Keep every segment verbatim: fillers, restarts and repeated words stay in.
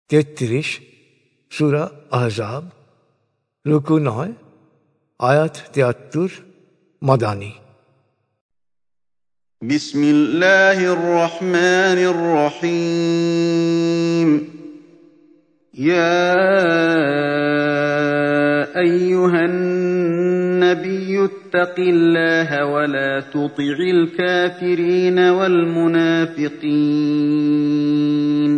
তেত্রিশ সূরা আহজাব, রুকু নয়, আয়াত তিয়াত্তর, মাদানী। বিসমিল্লাহির রহমানির রহিম। ইয়া আইয়ুহান নাবিয়্যু ইত্তাকিল্লাহা ওয়া লা তুতি'ল কাফিরিনা ওয়াল মুনাফিকিন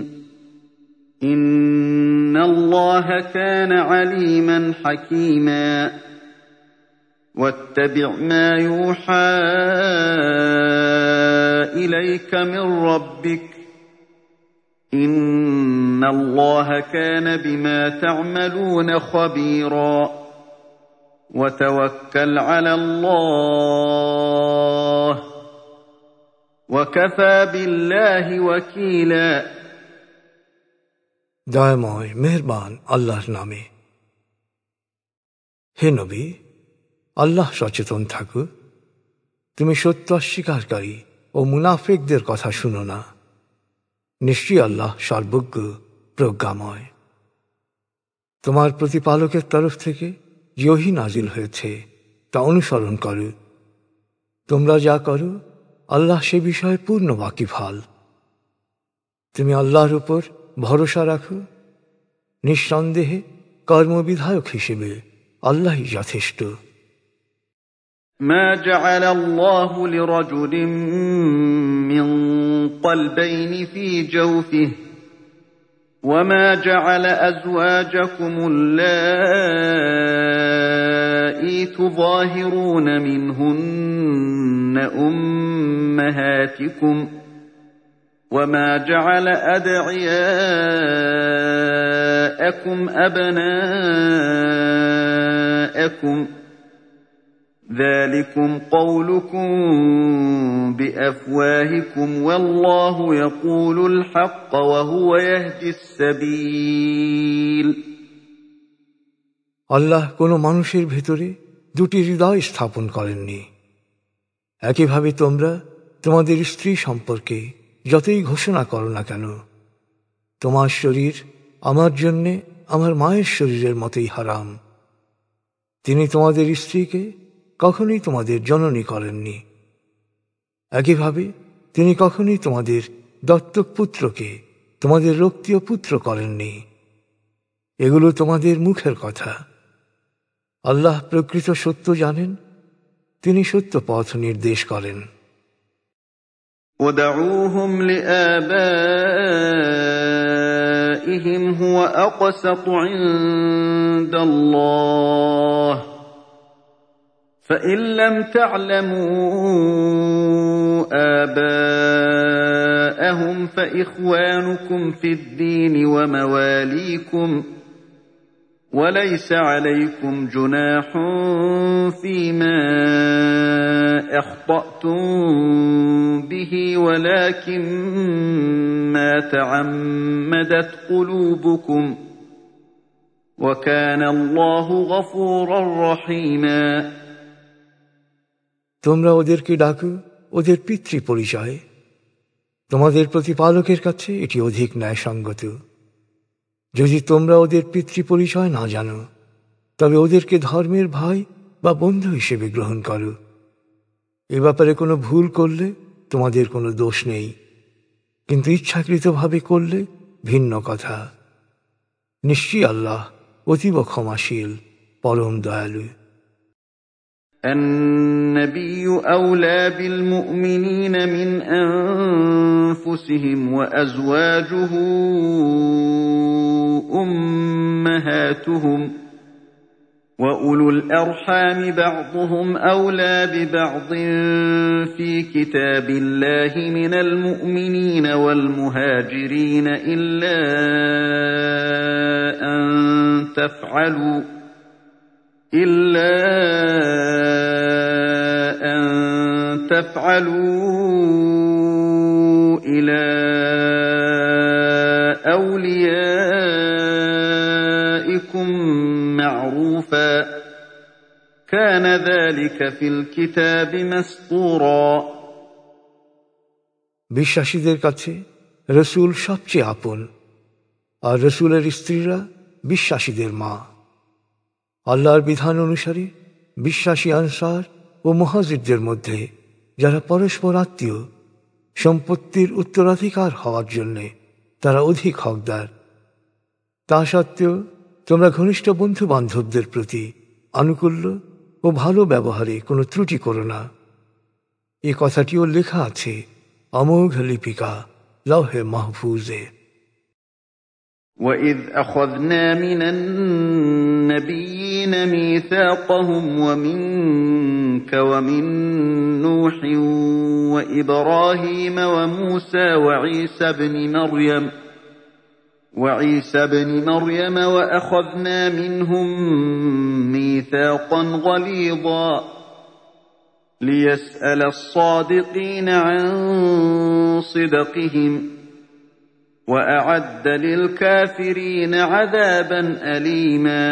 ইন্নাল্লাহা কানা আলীমান হাকীমা। واتبع ما يوحى إليك من ربك إن الله كان بما تعملون خبيرا وتوكل على الله وكفى بالله وكيلا। দয়াময় মেহেরবান আল্লাহর নামে। হে নবী, আল্লাহ সচেতন থাকো, তুমি সত্য অস্বীকারী ও মুনাফিকদের কথা শুনো না। নিশ্চয়ই আল্লাহ সর্বজ্ঞ প্রজ্ঞাময়। তোমার প্রতিপালকের তরফ থেকে যে ওহী নাজিল হয়েছে তা অনুসরণ করো। তোমরা যা করো আল্লাহ সে বিষয়ে পূর্ণ ওয়াকিফাল। তুমি আল্লাহর উপর ভরসা রাখো। নিঃসন্দেহে কর্মবিধায়ক হিসেবে আল্লাহই যথেষ্ট। ما جعل الله لرجل من قلبين في جوفه وما جعل أزواجكم اللائي تظاهرون منهن أمهاتكم وما جعل أدعياءكم أبناءكم ذلكم قولكم بأفواهكم والله يقول الحق وهو يهدي السبيل। আল্লাহ কোনো মানুষের ভেতরে দুটি হৃদয় স্থাপন করেননি। একইভাবে তোমরা তোমাদের স্ত্রী সম্পর্কে যতই ঘোষণা করো না কেন, তোমার শরীর আমার জন্যে আমার মায়ের শরীরের মতোই হারাম। তিনি তোমাদের স্ত্রীকে কখনোই তোমাদের জননী করেননি। একইভাবে তিনি কখনোই তোমাদের দত্তক পুত্রকে তোমাদের রক্তীয় পুত্র করেননি। এগুলো তোমাদের মুখের কথা। আল্লাহ প্রকৃত সত্য জানেন, তিনি সত্য পথ নির্দেশ করেন। وَدَعُوهُمْ لِآبَائِهِمْ هُوَ أَقْسَطُ عِندَ اللَّهِ فَإِن لَّمْ تَعْلَمُوا آبَاءَهُمْ فَإِخْوَانُكُمْ فِي الدِّينِ وَمَوَالِيكُمْ وَلَيْسَ عَلَيْكُمْ جُنَاحٌ فِيمَا أَخْطَأْتُم بِهِ وَلَكِن مَّا تَعَمَّدَتْ قُلُوبُكُمْ وَكَانَ اللَّهُ غَفُورًا رَّحِيمًا। তোমরা ওদেরকে ডাকো ওদের পিতৃ পরিচয়ে। তোমাদের প্রতিপালকের কাছে এটি অধিক ন্যায়সঙ্গত। যদি তোমরা ওদের পিতৃ পরিচয় না জানো, তবে ওদেরকে ধর্মের ভাই বা বন্ধু হিসেবে গ্রহণ করো। এ ব্যাপারে কোনো ভুল করলে তোমাদের কোনো দোষ নেই, কিন্তু ইচ্ছাকৃতভাবে করলে ভিন্ন কথা। নিশ্চয়ই আল্লাহ অতীব ক্ষমাশীল, পরম দয়ালু। النبي أولى بالمؤمنين من أنفسهم وأزواجه أمهاتهم وأولو الأرحام بعضهم أولى ببعض في كتاب الله من المؤمنين والمهاجرين إلا أن تفعلوا إلا أن تفعلوا إلى أوليائكم معروفا كان ذلك في الكتاب مسطورا। বিশ্বাসীদের কাছে রাসূল সবচেয়ে আপন। আর রসুলের স্ত্রীরা বিশ্বাসীদের মা। আল্লাহর বিধান অনুসারে বিশ্বাসী আনসার ও মুহাজিরদের মধ্যে যারা পরস্পর আত্মীয়, সম্পত্তির উত্তরাধিকার হওয়ার জন্যে তারা অধিক হকদার। তা সত্ত্বেও তোমরা ঘনিষ্ঠ বন্ধু বান্ধবদের প্রতি আনুকূল্য ও ভালো ব্যবহারে কোনো ত্রুটি করো না। এ কথাটিও লেখা আছে অমোঘ লিপিকা লৌহে মাহফুজে। وَإِذْ أَخَذْنَا مِنَ النَّبِيِّينَ مِيثَاقَهُمْ وَمِنكَ وَمِن نُّوحٍ وَإِبْرَاهِيمَ وَمُوسَى وَعِيسَى ابْنِ مَرْيَمَ وَعِيسَى ابْنِ مَرْيَمَ وَأَخَذْنَا مِنْهُم مِّيثَاقًا غَلِيظًا لِيَسْأَلَ الصَّادِقِينَ عَن صِدْقِهِمْ وَأَعَدَّ لِلْكَافِرِينَ عَذَابًا أَلِيمًا।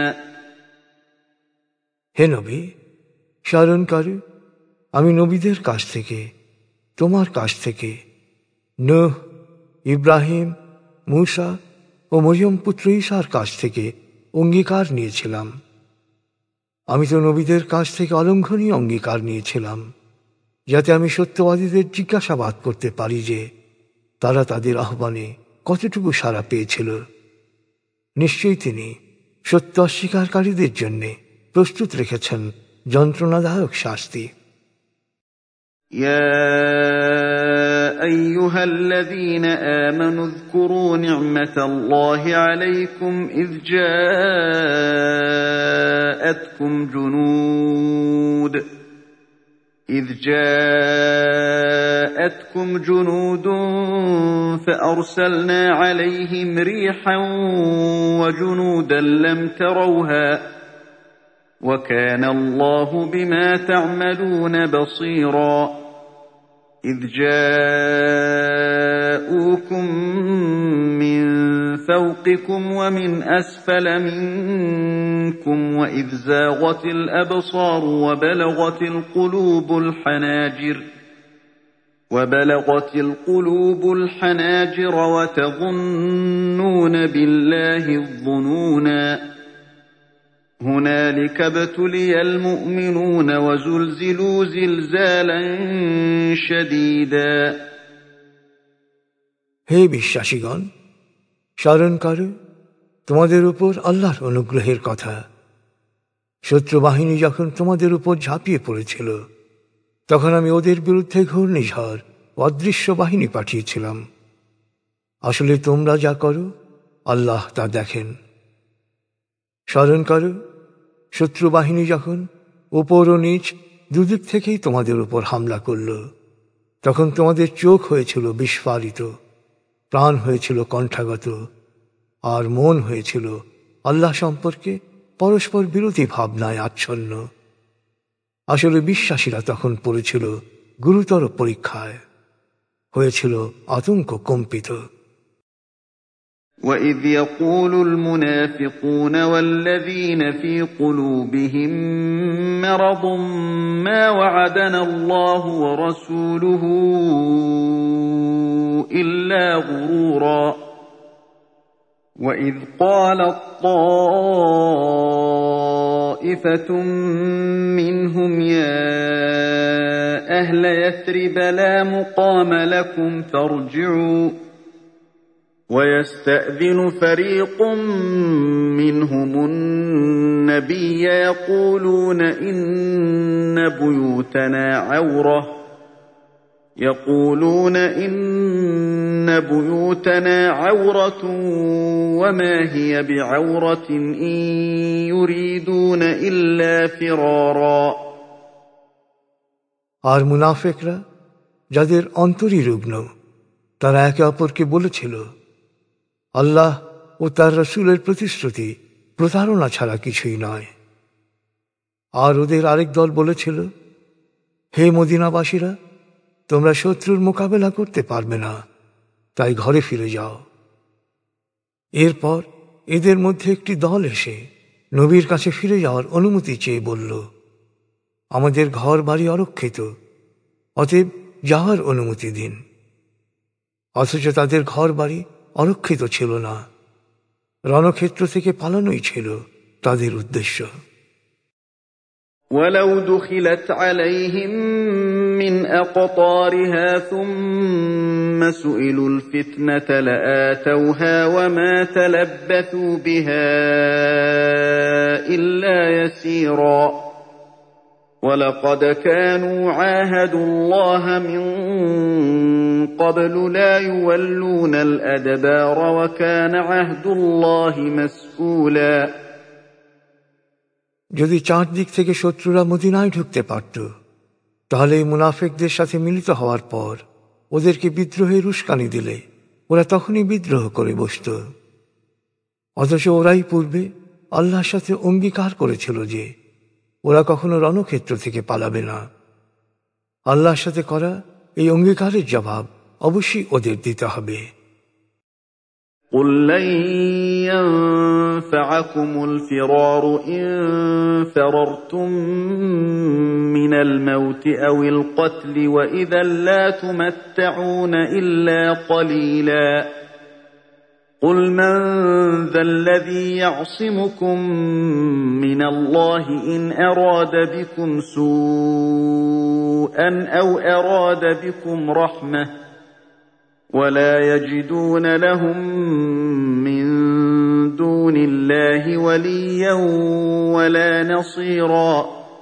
হে নবী, স্মরণ করো আমি নবীদের কাছ থেকে, তোমার কাছ থেকে, নূহ, ইব্রাহিম, মূসা ও মরিয়ম পুত্র ঈসার কাছ থেকে অঙ্গীকার নিয়েছিলাম। আমি তো নবীদের কাছ থেকে অলঙ্ঘনীয় অঙ্গীকার নিয়েছিলাম, যাতে আমি সত্যবাদীদের জিজ্ঞাসাবাদ করতে পারি যে তারা তাদের আহ্বানে কতটুকু সাড়া পেয়েছিল। নিশ্চয়ই তিনি সত্য অস্বীকারীদের জন্য প্রস্তুত রেখেছেন যন্ত্রণাদায়ক শাস্তি। يا أيها الذين آمنوا اذكروا نعمة الله عليكم إذ جاءتكم جنود إذ جاءتكم جنود فأرسلنا عليهم ريحا وجنودا لم تروها وكان الله بما تعملون بصيرا إذ جاءوكم من فوقكم ومن أسفل منكم وإذ زاغت الأبصار وبلغت القلوب الحناجر وبلغت القلوب الحناجر وتظنون بالله الظنونا هنالك ابتلي المؤمنون وزلزلوا زلزالا شديدا। হে বিশ্বাসীগণ, স্মরণ করো তোমাদের উপর আল্লাহর অনুগ্রহের কথা। শত্রু বাহিনী যখন তোমাদের উপর ঝাঁপিয়ে পড়েছিল, তখন আমি ওদের বিরুদ্ধে ঘূর্ণিঝড় ও অদৃশ্য বাহিনী পাঠিয়েছিলাম। আসলে তোমরা যা করো আল্লাহ তা দেখেন। স্মরণ করো শত্রু বাহিনী যখন উপর ও নিচ দুদিক থেকেই তোমাদের উপর হামলা করল, তখন তোমাদের চোখ হয়েছিল বিস্ফারিত, প্রাণ হয়েছিল কণ্ঠাগত, আর মন হয়েছিল আল্লাহ সম্পর্কে পরস্পর বিরোধী ভাবনায় আচ্ছন্ন। আসলে বিশ্বাসীরা তখন পড়েছিল গুরুতর পরীক্ষায়, হয়েছিল আতঙ্ক কম্পিত। وَإِذْ يَقُولُ الْمُنَافِقُونَ وَالَّذِينَ فِي قُلُوبِهِم مَّرَضٌ مَّا وَعَدَنَا اللَّهُ وَرَسُولُهُ إِلَّا غُرُورًا وَإِذْ قَالَت طَّائِفَةٌ مِّنْهُمْ يَا أَهْلَ يَثْرِبَ لَا مُقَامَ لَكُمْ فَارْجِعُوا وَيَسْتَأْذِنُ فَرِيقٌ مِّنْهُمُ النَّبِيَّ يَقُولُونَ إِنَّ بُيُوتَنَا عَوْرَةٌ يَقُولُونَ إِنَّ بُيُوتَنَا عَوْرَةٌ وَمَا هِيَ بِعَوْرَةٍ إِن يُرِيدُونَ إِلَّا فِرَارًا। আর মুনাফিকরা যাদের অন্তরই রুগ্ন, তারা একে অপরকে বলেছিল, আল্লাহ ও তার রাসূলের প্রতিশ্রুতি প্রতারণা ছাড়া কিছুই নয়। আর ওদের আরেক দল বলেছিল, হে মদিনাবাসীরা, তোমরা শত্রুর মোকাবেলা করতে পারবে না, তাই ঘরে ফিরে যাও। এরপর এদের মধ্যে একটি দল এসে নবীর কাছে ফিরে যাওয়ার অনুমতি চেয়ে বলল, আমাদের ঘর বাড়ি অরক্ষিত, অতএব যাওয়ার অনুমতি দিন। অথচ তাদের ঘর বাড়ি অরক্ষিত ছিল না, রণক্ষেত্র থেকে পালানোই ছিল তাদের উদ্দেশ্য। ولو دخلت عليهم من أقطارها ثم سئلوا الفتنة لآتوها وما تلبثوا بها إلا يسيرا ولقد كانوا عاهدوا الله من قبل لا يولون الأدبار وكان عهد الله مسؤولا। যদি চারদিক থেকে শত্রুরা মদিনায় ঢুকতে পারত, তাহলে এই মুনাফিকদের সাথে মিলিত হওয়ার পর ওদেরকে বিদ্রোহের উস্কানি দিলে ওরা তখনই বিদ্রোহ করে বসত। অথচ ওরাই পূর্বে আল্লাহর সাথে অঙ্গীকার করেছিল যে ওরা কখনো রণক্ষেত্র থেকে পালাবে না। আল্লাহর সাথে করা এই অঙ্গীকারের জবাব অবশ্যই ওদের দিতে হবে। قل لن ينفعكم الفرار إن فررتم من الموت أو القتل وإذا لا تمتعون إلا قليلا قل من ذا الذي يعصمكم من الله إن أراد بكم سوءا أو أراد بكم رحمة ولا يجدون لهم من دون الله وليا ولا نصيرا।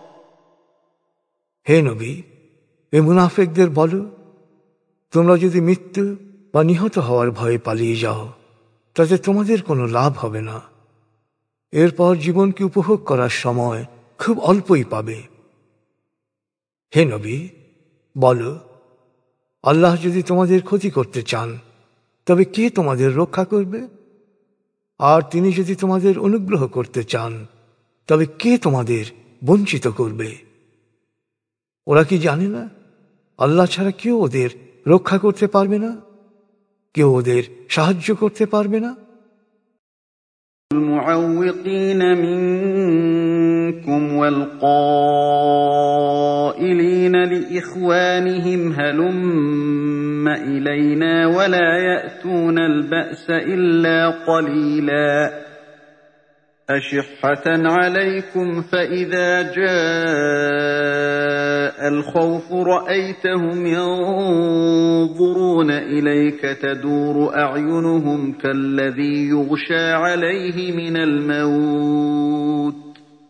হে নবী, এ মুনাফিকদের বলো, তোমরা যদি মৃত্যু বা নিহত হওয়ার ভয়ে পালিয়ে যাও তাতে তোমাদের কোনো লাভ হবে না। এরপর জীবনকে উপভোগ করার সময় খুব অল্পই পাবে। হে নবী, বলো, আল্লাহ যদি তোমাদের ক্ষতি করতে চান তবে কে তোমাদের রক্ষা করবে? আর তিনি যদি তোমাদের অনুগ্রহ করতে চান তবে কে তোমাদের বঞ্চিত করবে? ওরা কি জানে না আল্লাহ ছাড়া কেউ ওদের রক্ষা করতে পারবে না, কেউ ওদের সাহায্য করতে পারবে না? المعوقين منكم والقائلين لإخوانهم هلم إلينا ولا يأتون البأس إلا قليلا أشحة عليكم فإذا جاء الخوف رأيتهم ينظرون إليك تدور أعينهم كالذي يغشى عليه من الموت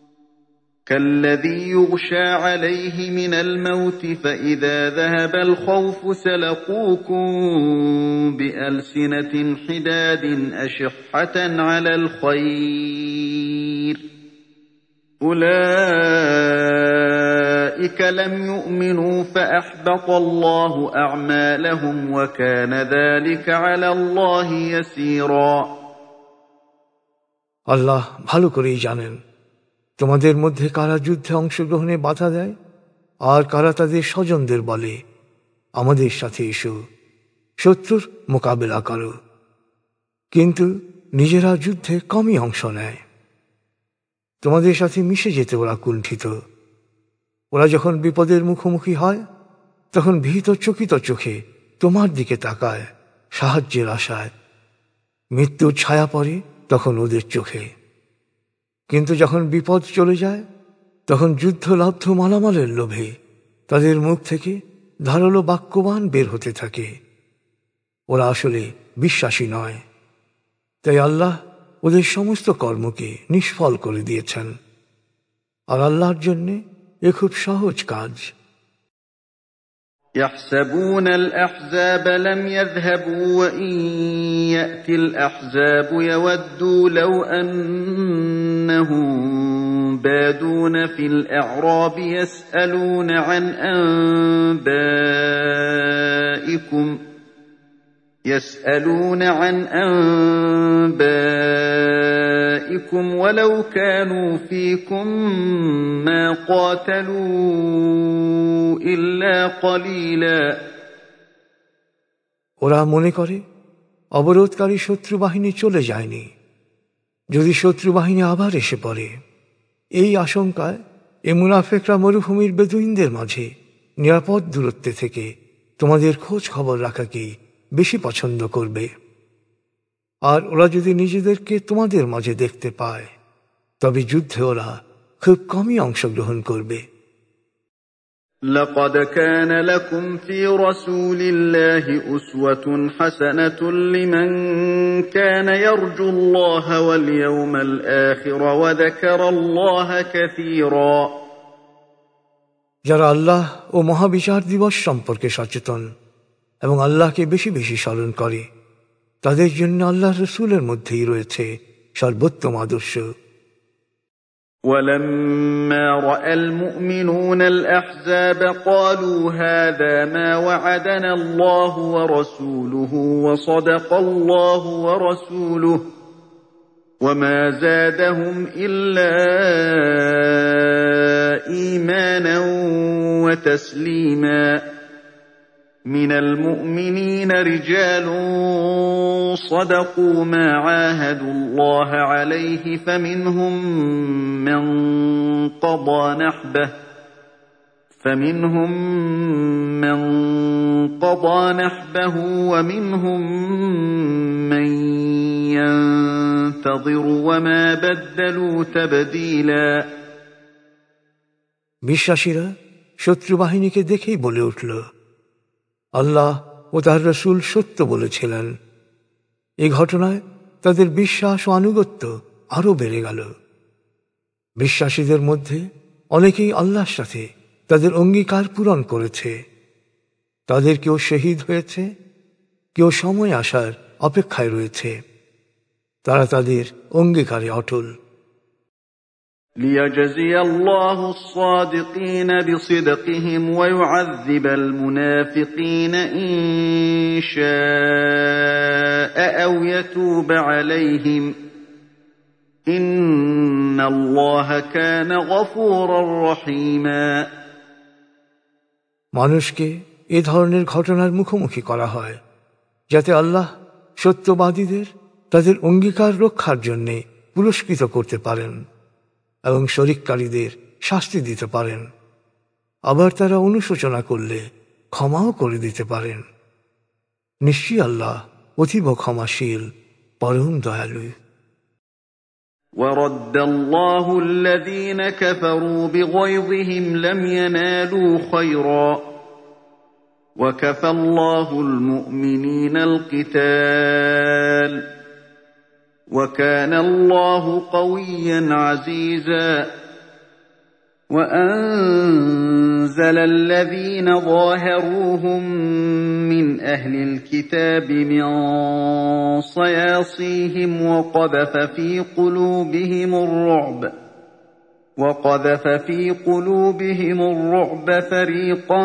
كالذي يغشى عليه من الموت فإذا ذهب الخوف سلقوكم بألسنة حداد أشحة على الخير أولئك لم يؤمنوا فأحبط الله أعمالهم وكان ذلك على الله يسيرا। আল্লাহ ভালো করেই জানেন তোমাদের মধ্যে কারা যুদ্ধে অংশগ্রহণে বাধা দেয় আর কারা তাদের স্বজনদের বলে আমাদের সাথে এসো, শত্রুর মোকাবেলা করো, কিন্তু নিজেরা যুদ্ধে কমই অংশ নেয়। তোমাদের সাথে মিশে যেতে ওরা কুণ্ঠিত। ওরা যখন বিপদের মুখোমুখি হয় তখন ভীত চকিত চোখে তোমার দিকে তাকায় সাহায্যের আশায়। মৃত্যুর ছায়া পড়ে তখন ওদের চোখে, কিন্তু যখন বিপদ চলে যায় তখন যুদ্ধলব্ধ মালামালের লোভে তাদের মুখ থেকে ধারালো বাক্যবাণ বের হতে থাকে। ওরা আসলে বিশ্বাসী নয়, তাই আল্লাহ ওদের সমস্ত কর্মকে নিষ্ফল করে দিয়েছেন। আর আল্লাহর জন্যে এ খুব সহজ কাজ। يحسبون الأحزاب لم يذهبوا وإن يأتي الأحزاب يودوا لو أنهم بادون في الأعراب يسألون عن أنبائكم يسألون عن أنبائكم ولو كانوا فيكم ما قاتلوا إلا قليلا। ওরা মনে করে অবরোধকারী শত্রু বাহিনী চলে যায়নি, যদি শত্রু বাহিনী আবার এসে পড়ে। এই আশঙ্কায় এ মুনাফিকরা মরুভূমির বেদুইনদের মাঝে নিরাপদ দূরত্বে থেকে তোমাদের খোঁজ খবর রাখাকেই বেশি পছন্দ করবে। আর ওরা যদি নিজেদেরকে তোমাদের মাঝে দেখতে পায় তবে যুদ্ধে ওরা খুব কমই অংশগ্রহণ করবে। لقد كان لكم في رسول الله أسوة حسنة لمن كان يرجو الله واليوم الآخر وذكر الله كثيرا। যারা আল্লাহ ও মহাবিচার দিবস সম্পর্কে সচেতন এবং আল্লাহকে বেশি বেশি স্মরণ করে তাদের জন্য আল্লাহ রসুলের মধ্যেই রয়েছে সর্বোত্তম আদর্শ। ولما رأى المؤمنون الأحزاب قالوا هذا ما وعدنا الله ورسوله وصدق الله ورسوله وما زادهم إلا إيمانا وتسليما من المؤمنين رجال صدقوا ما عاهدوا الله عليه فمنهم من قضى نحبه فمنهم من قضى نحبه ومنهم من ينتظر وما بدلوا تبديلا। বিশ্বাসীরা শত্রু বাহিনীকে দেখেই বলে উঠল, আল্লাহ ও তার রসুল সত্য বলেছিলেন। এই ঘটনায় তাদের বিশ্বাস ও আনুগত্য আরো বেড়ে গেল। বিশ্বাসীদের মধ্যে অনেকেই আল্লাহর সাথে তাদের অঙ্গীকার পূরণ করেছে। তাদের কেউ শহীদ হয়েছে, কেউ সময় আসার অপেক্ষায় রয়েছে। তারা তাদের অঙ্গীকারে অটল। ليجزي الله الصادقين بصدقهم ويعذب المنافقين إن شاء أو يتوب عليهم إن الله كان غفورا رحيما। মানুষকে এ ধরনের ঘটনার মুখোমুখি করা হয় যাতে আল্লাহ সত্যবাদীদের তাদের অঙ্গীকার রক্ষার জন্য পুরস্কৃত করতে পারেন এবং শরিককারীদের শাস্তি দিতে পারেন। আবার তারা অনুশোচনা করলে ক্ষমাও করে দিতে পারেন। নিশ্চয়ই আল্লাহ অতীব ক্ষমাশীল, পরম দয়ালু। ورد الله الذين كفروا بغيظهم لم ينالوا خيرا وكفى الله المؤمنين القتال وكان الله قويا عزيزا وأنزل الذين ظاهروهم من أهل الكتاب من صياصيهم وقذف في قلوبهم الرعب وقذف في قلوبهم الرعب فريقا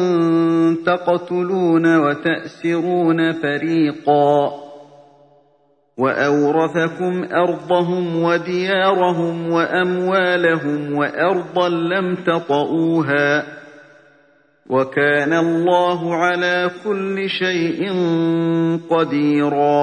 تقتلون وتأسرون فريقا وأورثكم أرضهم وديارهم وأموالهم وأرضا لم تطئوها وكان الله على كل شيء قديرا।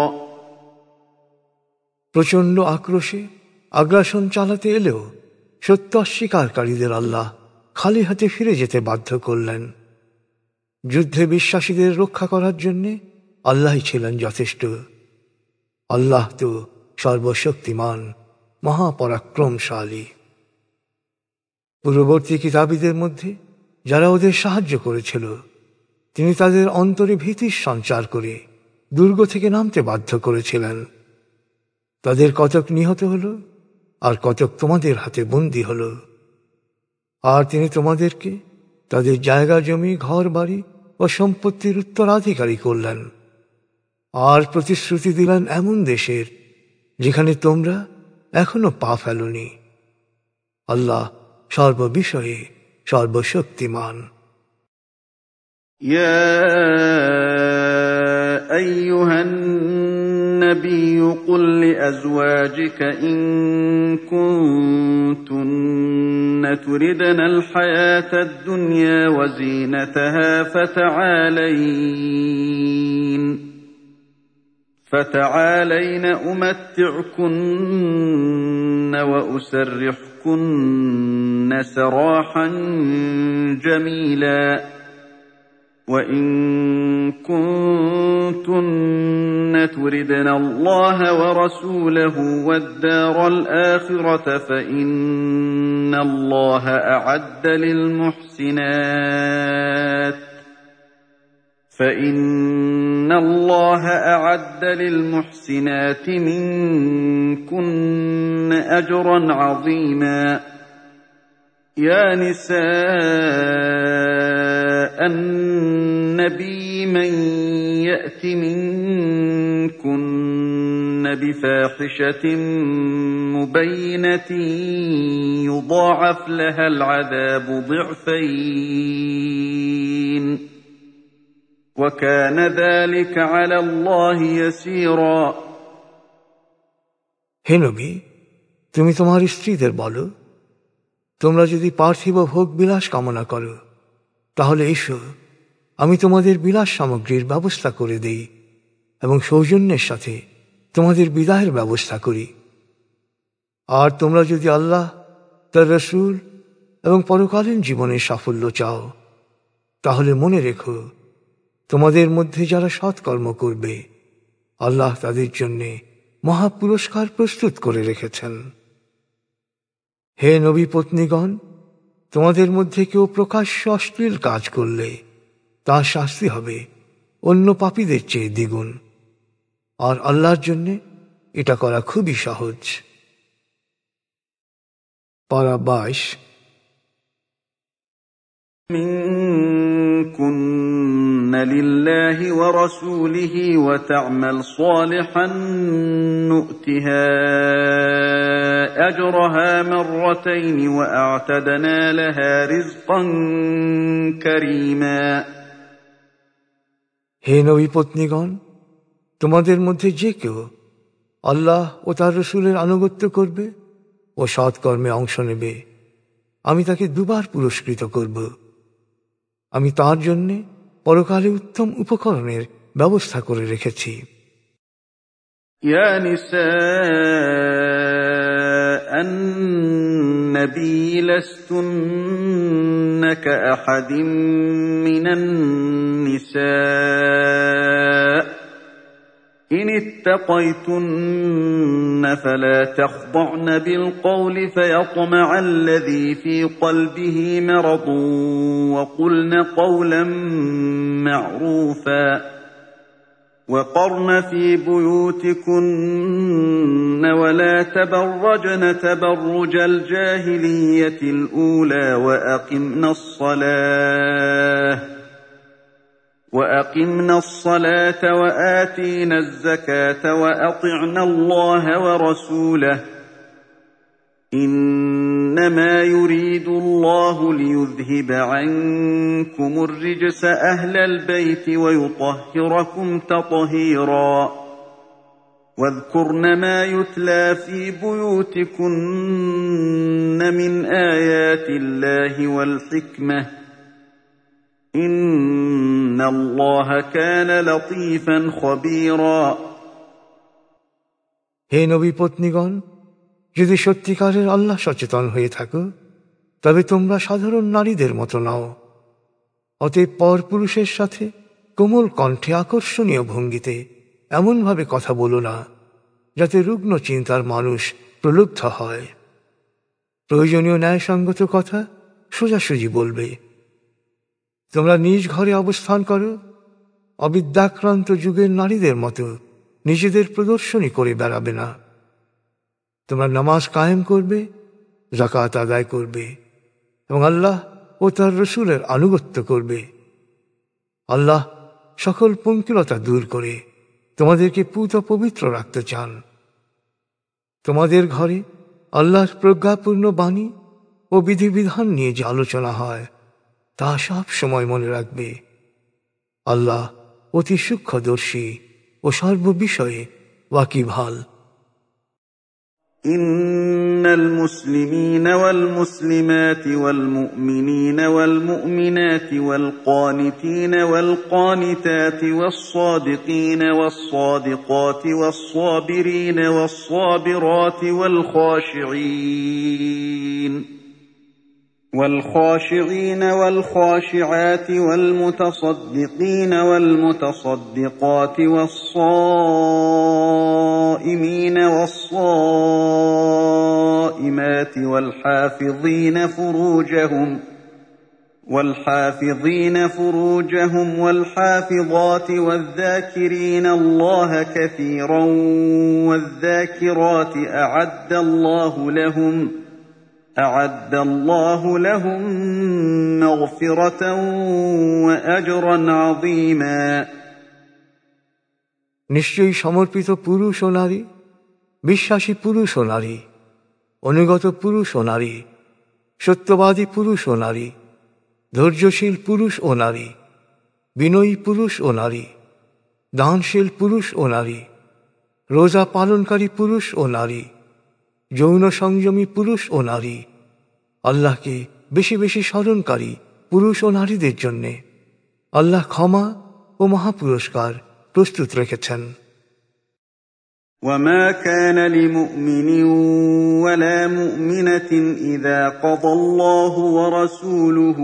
প্রচণ্ড আক্রোশে আগ্রাসন চালাতে এলেও সত্য অস্বীকারীদের আল্লাহ খালি হাতে ফিরে যেতে বাধ্য করলেন। যুদ্ধে বিশ্বাসীদের রক্ষা করার জন্য আল্লাহই ছিলেন যথেষ্ট। আল্লাহ তো সর্বশক্তিমান, মহাপরাক্রমশালী। পূর্ববর্তী কিতাবীদের মধ্যে যারা ওদের সাহায্য করেছিল তিনি তাদের অন্তরে ভীতির সঞ্চার করে দুর্গ থেকে নামতে বাধ্য করেছিলেন। তাদের কতক নিহত হল আর কতক তোমাদের হাতে বন্দী হল। আর তিনি তোমাদেরকে তাদের জায়গা জমি, ঘর বাড়ি ও সম্পত্তির উত্তরাধিকারী করলেন। আর প্রতিশ্রুতি দিলেন এমন দেশের যেখানে তোমরা এখনো পা ফেলনি। আল্লাহ সর্ববিষয়ে সর্বশক্তিমান। ইয়া আইয়ুহান النبي قل لأزواجك إن كنتن تردن الحياة الدنيا وزينتها فتعالين فتعالين أمتعكن وأسرحكن سراحا جميلا وإن كنتن تردن الله ورسوله والدار الآخرة فإن الله أعد للمحسنات فإن الله أعد للمحسنات منكن أجرا عظيما يا نساء النبي من يأت منكن بفاحشة مبينة يضاعف لها العذاب ضعفين وكان ذلك على الله يسيرا হে নবী, তুমি তোমার স্ত্রীদের বলো, তোমরা যদি পার্থিব ভোগ বিলাস কামনা করো তাহলে এসো, আমি তোমাদের বিলাস সামগ্রীর ব্যবস্থা করে দেই এবং সৌজন্যের সাথে তোমাদের বিদায়ের ব্যবস্থা করি। আর তোমরা যদি আল্লাহ, তার রাসূল এবং পরকালীন জীবনের সাফল্য চাও তাহলে মনে রেখো, তোমাদের মধ্যে যারা সৎকর্ম করবে আল্লাহ তাদের জন্য মহা পুরস্কার প্রস্তুত করে রেখেছেন। হে নবী পত্নীগণ, তোমাদের মধ্যে কেউ প্রকাশ্য অশ্লীল কাজ করলে তার শাস্তি হবে অন্য পাপীদের চেয়ে দ্বিগুণ, আর আল্লাহর জন্য এটা করা খুবই সহজ। পারা বাইশ। منكن لله ورسوله وتعمل صالحا نؤتها أجرها مرتين وأعتدنا لها رزقا كريما হে নবী পত্নীগণ, তোমাদের মধ্যে যে কেউ আল্লাহ ও তার রাসূলের আনুগত্য করবে ও সৎকর্মে অংশ নেবে, আমি তাকে দুবার পুরস্কৃত করব। আমি তার জন্য পরকালে উত্তম উপকরণের ব্যবস্থা করে রেখেছি। ইয়া নিসাআন নবী লাস্তুন্না কাআহাদিম মিনান নিসা إن اتقيتن فلا تخضعن بالقول فيطمع الذي في قلبه مرض وقلن قولا معروفا وقرن في بيوتكن ولا تبرجن تبرج الجاهلية الأولى وأقمنا الصلاة وأقمنا الصلاة وآتينا الزكاة وأطعنا الله ورسوله إنما يريد الله ليذهب عنكم الرجس أهل البيت ويطهركم تطهيرا واذكرن ما يتلى في بيوتكن من آيات الله والحكمة إن الله كان لطيفا خبيرا হে নবী পত্নীগণ, যদি সত্যিকারের আল্লাহ সচেতন হয়ে থাকো তবে তোমরা সাধারণ নারীদের মতো নাও। অতএব পর পুরুষের সাথে কোমল কণ্ঠে আকর্ষণীয় ভঙ্গিতে এমনভাবে কথা বলো না যাতে রুগ্ন চিন্তার মানুষ প্রলুব্ধ হয়। প্রয়োজনীয় ন্যায়সঙ্গত কথা সোজাসুজি বলবে। তোমরা নিজ ঘরে অবস্থান করো, অবিদ্যাক্রান্ত যুগের নারীদের মতো নিজেদের প্রদর্শনী করে বেড়াবে না। তোমরা নামাজ কায়েম করবে, যাকাত আদায় করবে এবং আল্লাহ ও তার রাসূলের আনুগত্য করবে। আল্লাহ সকল পঙ্কিলতা দূর করে তোমাদেরকে পূত পবিত্র রাখতে চান। তোমাদের ঘরে আল্লাহর প্রজ্ঞাপূর্ণ বাণী ও বিধিবিধান নিয়ে যে আলোচনা হয় তা সব সময় মনে রাখবে। আল্লাহ অতি সূক্ষ্মদর্শী ও সর্ববিষয়ে ওয়াকিবহাল। إن المسلمين والمسلمات والمؤمنين والمؤمنات والقانتين والقانتات والصادقين والصادقات والصابرين والصابرات والخاشعين والخاشعين والخاشعات والمتصدقين والمتصدقات والصائمين والصائمات والحافظين فروجهم والحافظين فروجهم والحافظات والذاكرين الله كثيرا والذاكرات أعد الله لهم أعد الله لهم مغفرة وأجرا عظيما নিশ্চয়ই সমর্পিত পুরুষ ও নারী, বিশ্বাসী পুরুষ ও নারী, অনুগত পুরুষ ও নারী, সত্যবাদী পুরুষ ও নারী, ধৈর্যশীল পুরুষ ও নারী, বিনয়ী পুরুষ ও নারী, দানশীল পুরুষ ও নারী, রোজা পালনকারী পুরুষ ও নারী, যৌন সংযমী পুরুষ ও নারী, আল্লাহকে বেশি বেশি স্মরণকারী পুরুষ ও নারীদের জন্যে আল্লাহ ক্ষমা ও মহাপুরস্কার প্রস্তুত রেখেছেন। وما كان لمؤمن ولا مؤمنة إذا قضى الله ورسوله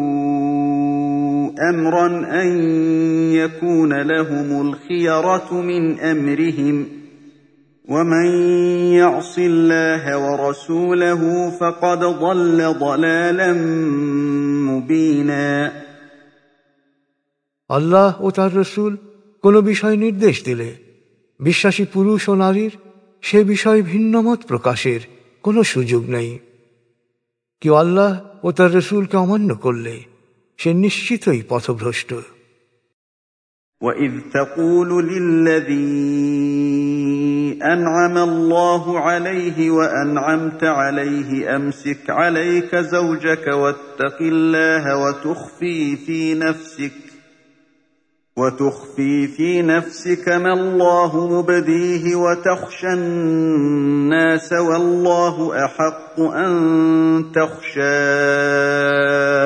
أمرا أن يكون لهم الخيرة من أمرهم ومن يعص الله ورسوله فقد ضل ضلالا مبينا আল্লাহ ও তার রসুল কোন বিষয় নির্দেশ দিলে বিশ্বাসী পুরুষ ও নারীর সে বিষয়ে ভিন্নমত প্রকাশের কোনো সুযোগ নেই। কেউ আল্লাহ ও তার রসুলকে অমান্য করলে সে নিশ্চিতই পথভ্রষ্ট। وَإِذْ تَقُولُ لِلَّذِي أَنْعَمَ اللَّهُ عَلَيْهِ وَأَنْعَمْتَ عَلَيْهِ أَمْسِكْ عَلَيْكَ زَوْجَكَ وَاتَّقِ اللَّهَ وَتُخْفِي فِي نَفْسِكَ وَتُخْفِي فِي نَفْسِكَ مَا اللَّهُ مُبْدِيهِ وَتَخْشَى النَّاسَ وَاللَّهُ أَحَقُّ أَن تَخْشَاهُ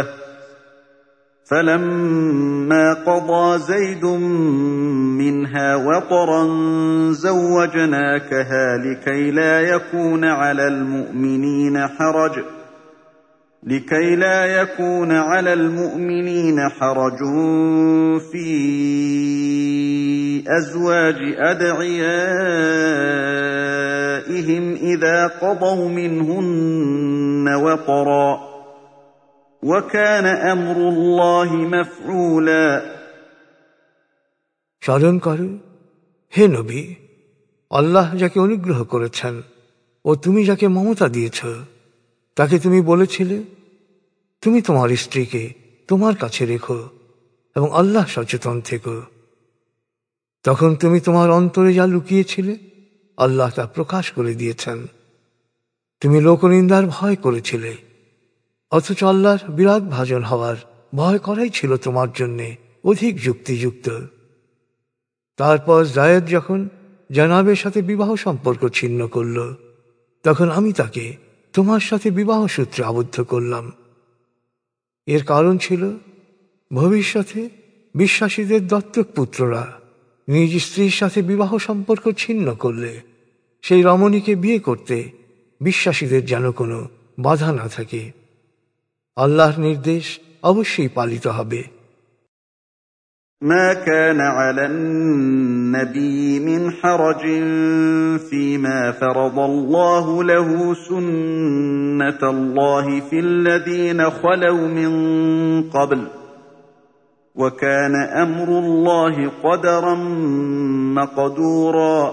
فَلَمَّا قَضَى زَيْدٌ مِنْهَا وَطَرًا زَوَّجْنَاكَهَا لِكَيْ لَا يَكُونَ عَلَى الْمُؤْمِنِينَ حَرَجٌ لكي لا يكون على المؤمنين حرج في أزواج أدعيائهم إذا قضوا منهن وطرا وكان أمر الله مفعولا স্মরণ করো হে নবী, আল্লাহ যাকে অনুগ্রহ করেছেন ও তুমি যাকে মমতা দিয়েছ তাকে তুমি বলেছিলে তুমি তোমার স্ত্রীকে তোমার কাছে রেখো এবং আল্লাহ সচেতন থেকো। তখন তুমি তোমার অন্তরে যা লুকিয়েছিলে আল্লাহ তা প্রকাশ করে দিয়েছেন। তুমি লোকনিন্দার ভয় করেছিলে, অথচ আল্লাহর বিরাগ ভাজন হওয়ার ভয় করাই ছিল তোমার জন্যে অধিক যুক্তিযুক্ত। তারপর জায়েদ যখন জানাবের সাথে বিবাহ সম্পর্ক ছিন্ন করল, তখন আমি তাকে তোমার সাথে বিবাহ সূত্রে আবদ্ধ করলাম। এর কারণ ছিল ভবিষ্যতে বিশ্বাসীদের দত্তক পুত্ররা নিজ স্ত্রীর সাথে বিবাহ সম্পর্ক ছিন্ন করলে সেই রমণীকে বিয়ে করতে বিশ্বাসীদের যেন কোনো বাধা না থাকে। আল্লাহর নির্দেশ অবশ্যই পালিত হবে। ما كان على النبي من حرج فيما فرض الله له سنة الله في الذين خلوا من قبل وكان أمر الله قدرا مقدورا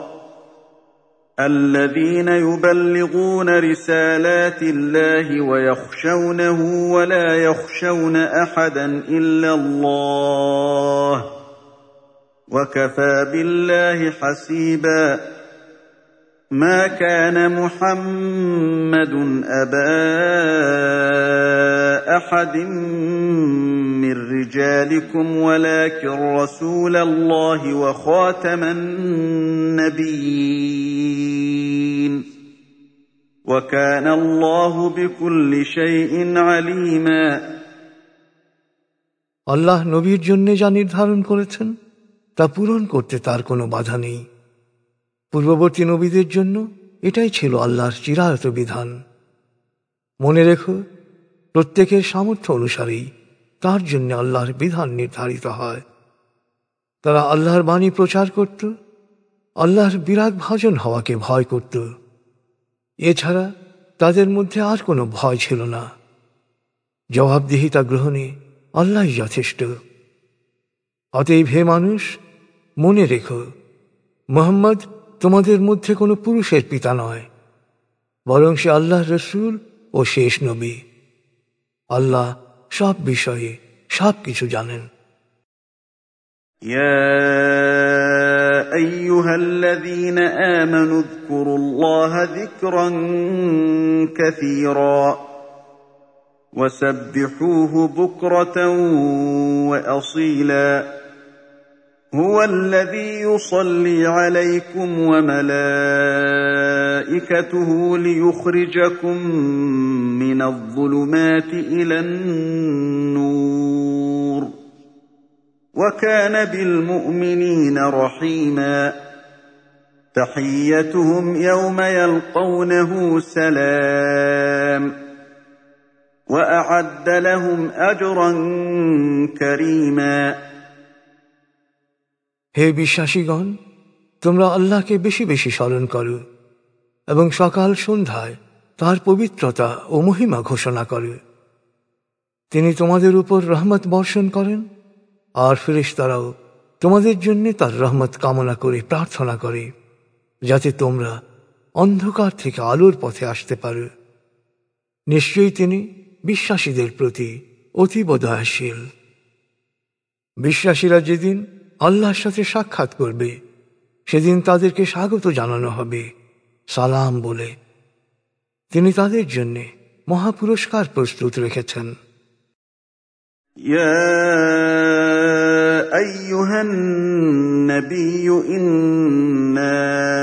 الذين يبلغون رسالات الله ويخشونه ولا يخشون أحدا إلا الله وكفى بالله حسيبا ما كان محمد أبا أحد من رجالكم ولكن رسول الله وخاتم النبيين وكان الله بكل شيء عليما আল্লাহ নবীর জন্য যা নির্ধারণ করেছেন তা পূরণ করতে তার কোনো বাধা নেই। পূর্ববর্তী নবীদের জন্য এটাই ছিল আল্লাহর চিরায়ত বিধান। মনে রেখো, প্রত্যেকের সামর্থ্য অনুসারেই তার জন্য আল্লাহর বিধান নির্ধারিত হয়। তারা আল্লাহর বাণী প্রচার করত, আল্লাহর বিরাগ ভাজন হওয়াকে ভয় করত। এছাড়া তাদের মধ্যে আর কোনো ভয় ছিল না। জবাবদিহিতা গ্রহণে আল্লাহই যথেষ্ট। অতএব হে মানুষ, মনে রেখো, মুহাম্মদ তোমাদের মধ্যে কোনো পুরুষের পিতা নয়, বরং সে আল্লাহর রসূল ও শেষ নবী। আল্লাহ সব বিষয়ে সব কিছু জানেন। ইয়া আইয়ুহাল্লাযীনা আমানু যকুরুল্লাহা যিকরান কাসীরা ওয়াসাব্বিহুহু বুকরাতান ওয়া আসীলা হুয়াল্লাযী ইউসাল্লি আলাইকুম ওয়া মালাইকাতুহু লিয়ুখরিজাকুম মিনাল যুলুমাতি ইলান নূর ওয়া কানা বিল মুমিনিনা রহিমা তাহিয়্যাতুহুম ইয়াওমা ইয়ালকাউনাহু সালাম ওয়া আ'আদ্দা লাহুম আজরান কারীমা। হে বিশ্বাসীগণ, তোমরা আল্লাহকে বেশি বেশি স্মরণ করো এবং সকাল সন্ধ্যায় তার পবিত্রতা ও মহিমা ঘোষণা করো। তিনি তোমাদের উপর রহমত বর্ষণ করেন, আর ফেরেশতারাও তোমাদের জন্য তার রহমত কামনা করে প্রার্থনা করে, যাতে তোমরা অন্ধকার থেকে আলোর পথে আসতে পারো। নিশ্চয়ই তিনি বিশ্বাসীদের প্রতি অতীব দয়াশীল। বিশ্বাসীরা যেদিন আল্লাহর সাথে সাক্ষাৎ করবে, সেদিন তাদেরকে স্বাগত জানানো হবে সালাম বলে। তিনি তাদের জন্য মহাপুরস্কার প্রস্তুত রেখেছেন। ইয়া আইয়ুহান নাবিয়্যু ইন্না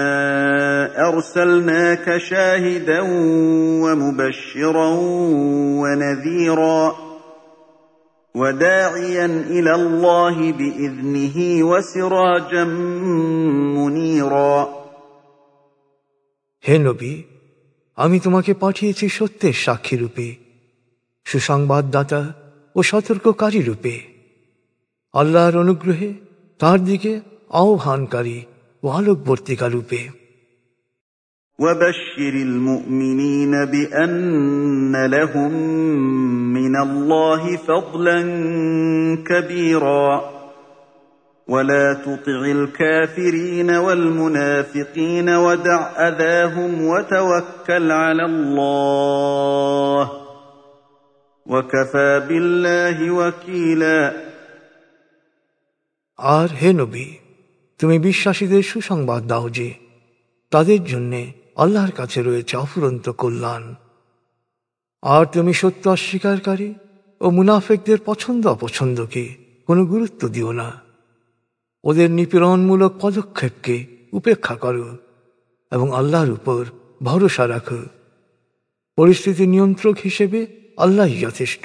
আরসালনাকা শাহিদান ওয়া মুবাশশিরান ওয়া নাযীরা وَدَاعِيًا إِلَى اللَّهِ بِإِذْنِهِ وَسِرَاجًا مُنِيرًا। হে নবী, আমি তোমাকে পাঠিয়েছি সত্যের সাক্ষী রূপে, সুসংবাদদাতা ও সতর্ককারী রূপে, আল্লাহর অনুগ্রহে তার দিকে আহ্বানকারী ও আলোকবর্তিকা রূপে। وَبَشِّرِ الْمُؤْمِنِينَ بِأَنَّ لَهُم مِّنَ اللَّهِ فَضْلًا كَبِيرًا وَلَا تُطِعِ الْكَافِرِينَ وَالْمُنَافِقِينَ وَدَعْ أَذَاهُمْ وَتَوَكَّلْ عَلَى اللَّهِ وَكَفَى بِاللَّهِ وَكِيلًا। আর হে নবী, তুমি বিশ্বাসীদের সুসংবাদ দাও যে তাদের জন্যে আল্লাহর কাছে রয়েছে অফুরন্ত কল্যাণ। আর তুমি সত্য অস্বীকারী ও মুনাফিকদের পছন্দ অপছন্দকে কোনো গুরুত্ব দিও না। ওদের নিপীড়নমূলক পদক্ষেপকে উপেক্ষা করো এবং আল্লাহর উপর ভরসা রাখো। পরিস্থিতি নিয়ন্ত্রক হিসেবে আল্লাহই যথেষ্ট।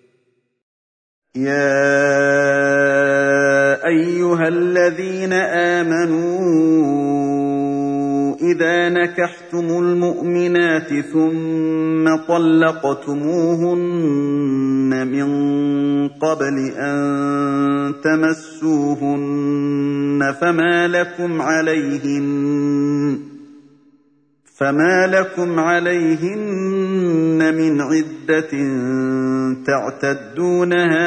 ইয়া আইয়ুহাল্লাযীনা আমানু إذا نكحتم المؤمنات ثم طلقتموهن من قبل أن تمسوهن فما لكم عليهن فما لكم عليهن من عدة تعتدونها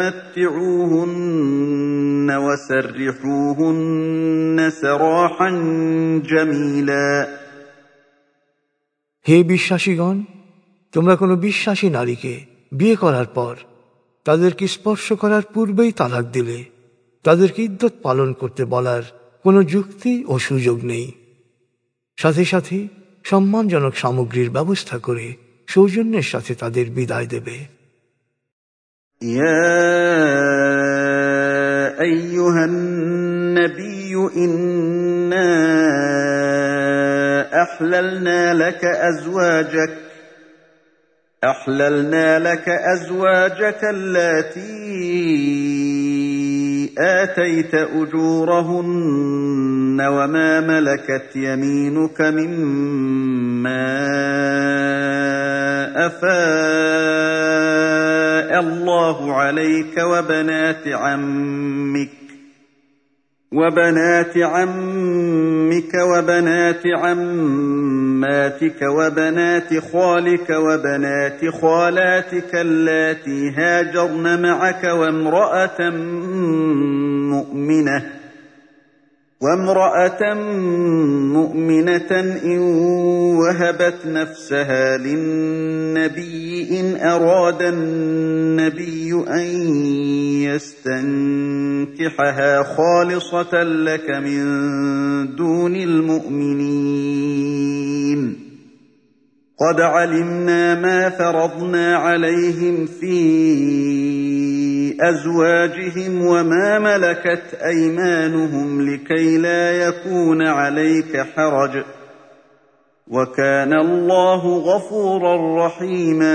فمتعوهن وسرحوهن سراحا جميلا। হে বিশ্বাসীগণ, তোমরা কোনো বিশ্বাসী নারীকে বিয়ে করার পর তাদেরকে স্পর্শ করার পূর্বেই তালাক দিলে, তাদেরকে ইদ্যত পালন করতে বলার কোনো যুক্তি ও সুযোগ নেই। সাথে সাথে সম্মানজনক সামগ্রীর ব্যবস্থা করে সৌজন্যের সাথে তাদের বিদায় দেবে। ইয়া আইয়ুহান নাবিয়্যু ইন্না আহলালনা লাকা আজওয়াজাক أحللنا لك أزواجك اللاتي آتيت أجورهن وما ملكت يمينك مما أفاء. الله عليك وبنات عمك وبنات عمك وبنات عماتك وبنات خالك وبنات خالاتك اللاتي هاجرن معك وامرأة مؤمنة وامرأة مؤمنة إن وهبت نفسها للنبي إن أراد النبي أن يستنكحها خالصة لك من دون المؤمنين قد علمنا ما فرضنا عليهم في أزواجهم وما ملكت أيمانهم لكي لا يكون عليك حرج وكان الله غفورا رحيما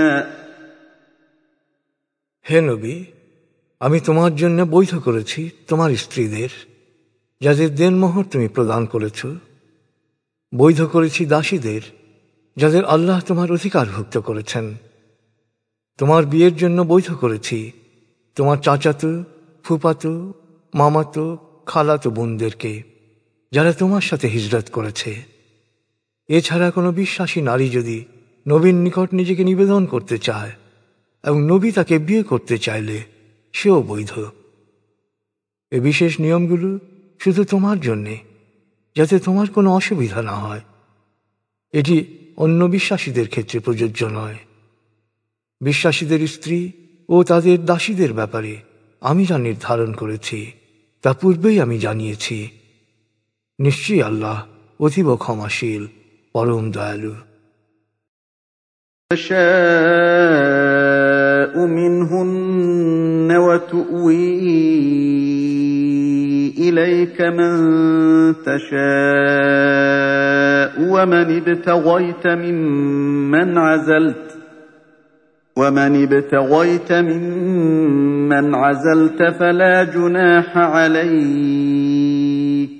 হে নবী, আমি তোমার জন্য বৈধ করেছি তোমার স্ত্রীদের যাদের দেনমোহর তুমি প্রদান করেছ, বৈধ করেছি দাসীদের যাদের আল্লাহ তোমার অধিকারভুক্ত করেছেন। তোমার বিয়ের জন্য বৈধ করেছি তোমার চাচাতো, ফুফাতো, মামাতো, খালাতো বোনদেরকে যারা তোমার সাথে হিজরত করেছে। এছাড়া কোনো বিশ্বাসী নারী যদি নবীর নিকট নিজেকে নিবেদন করতে চায় এবং নবী তাকে বিয়ে করতে চাইলে সেও বৈধ। এ বিশেষ নিয়মগুলো শুধু তোমার জন্যে, যাতে তোমার কোনো অসুবিধা না হয়। এটি অন্য বিশ্বাসীদের ক্ষেত্রে প্রযোজ্য নয়। বিশ্বাসীদের স্ত্রী ও তাদের দাসীদের ব্যাপারে আমি যা নির্ধারণ করেছি তা পূর্বেই আমি জানিয়েছি। নিশ্চয়ই আল্লাহ অতীব ক্ষমাশীল, পরম দয়ালু। تشاء منهن وتؤوي إليك من تشاء ومن ابتغيت ممن عزلت ومن ابتغيت ممن عزلت فلا جناح عليك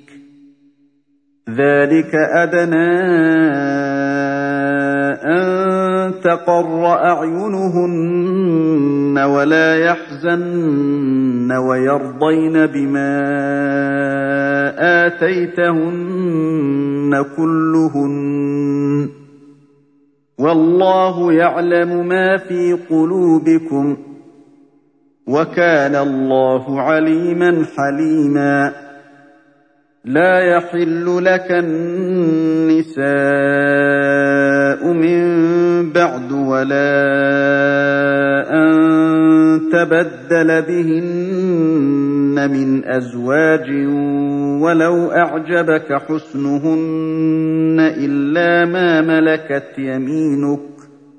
ذلك أدنى أن تقر أعينهن ولا يحزن ويرضين بما آتيتهن كلهن والله يعلم ما في قلوبكم وكان الله عليما حليما لا يحل لك النساء من بعد ولا أن تبدل بهن من أزواج ولو أعجبك حسنهن إلا ما ملكت يمينك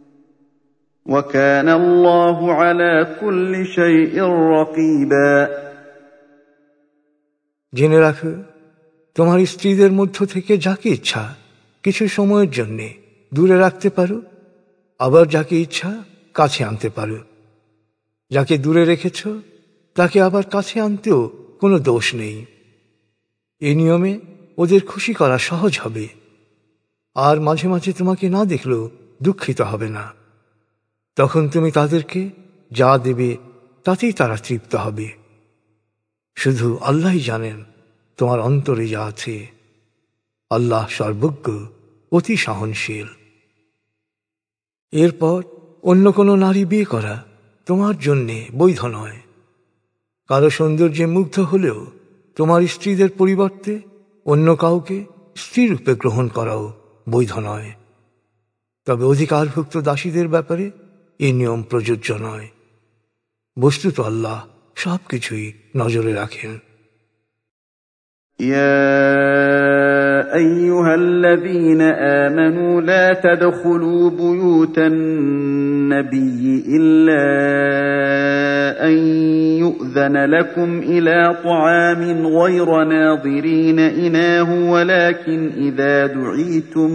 وكان الله على كل شيء رقيبا জেনে রাখো, তোমার স্ত্রীদের মধ্য থেকে যাকে ইচ্ছা কিছু সময়ের জন্যে দূরে রাখতে পারো, আবার যাকে ইচ্ছা কাছে আনতে পারো। যাকে দূরে রেখেছ তাকে আবার কাছে আনতেও কোনো দোষ নেই। এই নিয়মে ওদের খুশি করা সহজ হবে, আর মাঝে মাঝে তোমাকে না দেখলেও দুঃখিত হবে না। তখন তুমি তাদেরকে যা দেবে তাতেই তারা তৃপ্ত হবে। শুধু আল্লাহই জানেন তোমার অন্তরে যা আছে। আল্লাহ সর্বজ্ঞ, অতি সহনশীল। এরপর অন্য কোনো নারী বিয়ে করা তোমার জন্যে বৈধ নয়। কারো সৌন্দর্যে মুগ্ধ হলেও তোমার স্ত্রীদের পরিবর্তে অন্য কাউকে স্ত্রীরূপে গ্রহণ করাও বৈধ নয়। তবে অধিকারভুক্ত দাসীদের ব্যাপারে এই নিয়ম প্রযোজ্য নয়। বস্তুত আল্লাহ সব কিছুই নজরে রাখেন। يا أيها الذين آمنوا لا تدخلوا بيوت النبي إلا أن يؤذن لكم إلى طعام غير ناظرين إناه ولكن إذا دعيتم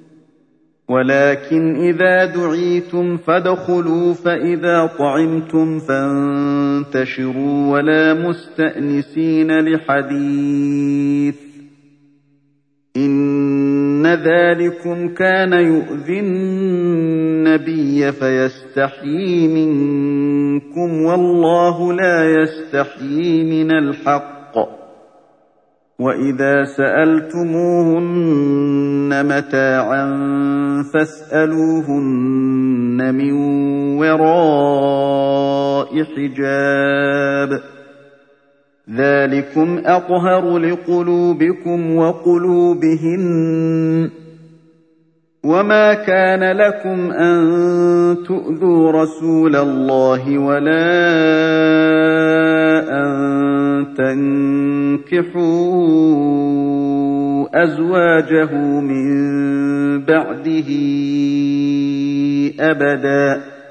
ولكن إذا دعيتم فادخلوا فإذا طعمتم فانتشروا ولا مستأنسين لحديث إن ذلكم كان يؤذي النبي فيستحيي منكم منكم والله لا يستحيي من الحق وإذا سألتموهن متاعا فاسألوهن من وراء حجاب ذلكم أطهر لقلوبكم وقلوبهن وما كان لكم أن تؤذوا رسول الله ولا أن تنكحوا أزواجه من بعده أبدا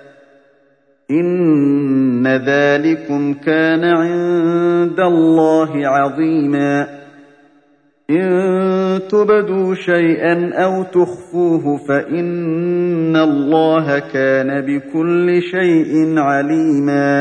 إن ذلكم كان عند الله عظيما إن تبدوا شيئا أو تخفوه فإن الله كان بكل شيء عليما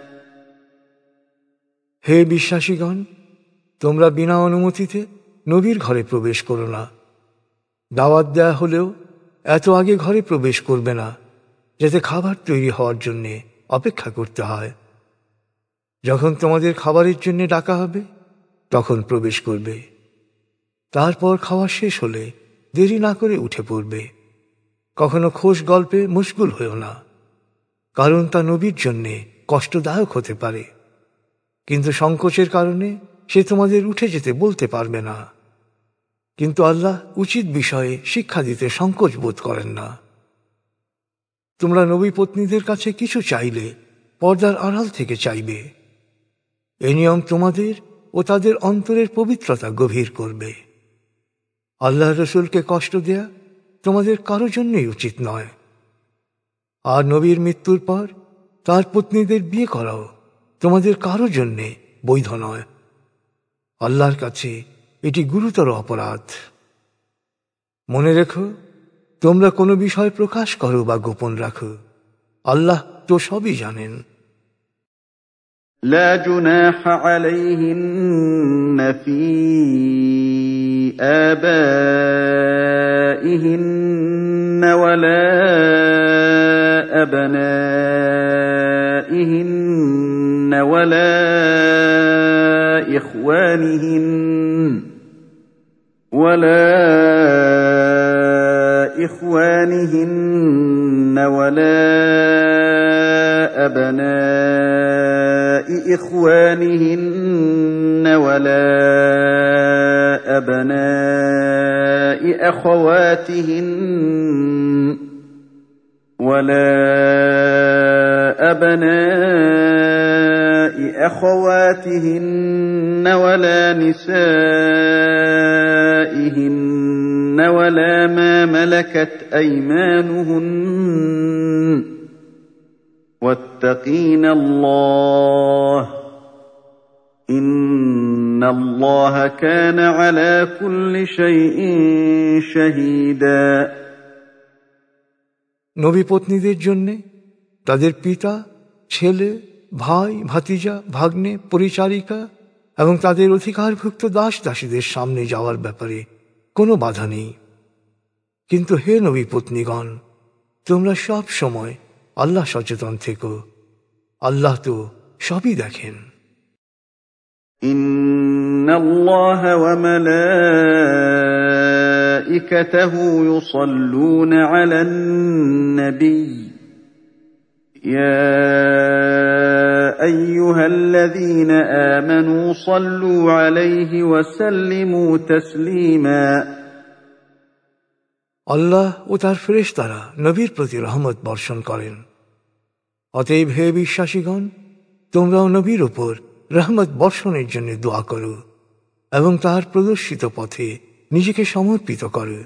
হে বিশ্বাসীগণ, তোমরা বিনা অনুমতিতে নবীর ঘরে প্রবেশ করো না। দাওয়াত দেয়া হলেও এত আগে ঘরে প্রবেশ করবে না যাতে খাবার তৈরি হওয়ার জন্য অপেক্ষা করতে হয়। যখন তোমাদের খাবারের জন্য ডাকা হবে তখন প্রবেশ করবে। তারপর খাওয়া শেষ হলে দেরি না করে উঠে পড়বে। কখনো খোশ গল্পে মশগুল হয়েও না, কারণ তা নবীর জন্যে কষ্টদায়ক হতে পারে, কিন্তু সংকোচের কারণে সে তোমাদের উঠে যেতে বলতে পারবে না। কিন্তু আল্লাহ উচিত বিষয়ে শিক্ষা দিতে সংকোচ বোধ করেন না। তোমরা নবী পত্নীদের কাছে কিছু চাইলে পর্দার আড়াল থেকে চাইবে। এ নিয়ম তোমাদের ও তাদের অন্তরের পবিত্রতা গভীর করবে। আল্লাহ রসুলকে কষ্ট দেয়া তোমাদের কারো জন্যই উচিত নয়। আর নবীর মৃত্যুর পর তার পত্নীদের বিয়ে করাও তোমাদের কারো জন্যে বৈধ নয়। আল্লাহর কাছে এটি গুরুতর অপরাধ। মনে রেখো, তোমরা কোনো বিষয় প্রকাশ করো বা গোপন রাখো, আল্লাহ তো সবই জানেন। لا جناح عليهن في آبائهن ولا أبنائهن ولا إخوانهن ولا إخوانهن ولا أبناء إخوانهن ولا أبناء أخواتهن ولا أبناء أخواتهن ولا نسائهن ولا ما ملكت أيمانهن واتقين الله إن الله كان على كل شيء شهيدا নবী পত্নীদের জন্য তাদের পিতা, ছেলে, ভাই, ভাতিজা, ভাগ্নে, পরিচারিকা এবং তাদের অধিকারভুক্ত দাস দাসীদের সামনে যাওয়ার ব্যাপারে কোনো বাধা নেই। কিন্তু হে নবী পত্নীগণ, তোমরা সব সময় আল্লাহ সচেতন থেকো, আল্লাহ তো সবই দেখেন। ইন্নাল্লাহা ওয়া মালাইকাতাহু ইউসাল্লুনা আলান নবী ইয়া আইয়ুহাল্লাযীনা আমানু সাল্লু আলাইহি ওয়া সাল্লিমু তাসলিমা। আল্লাহ ও তার ফেরেশতারা নবীর প্রতি রহমত বর্ষণ করেন। অতএব হে বিশ্বাসীগণ, তোমরাও নবীর উপর রহমত বর্ষণের জন্য দোয়া করো এবং তার প্রদর্শিত পথে নিজেকে সমর্পিত করো।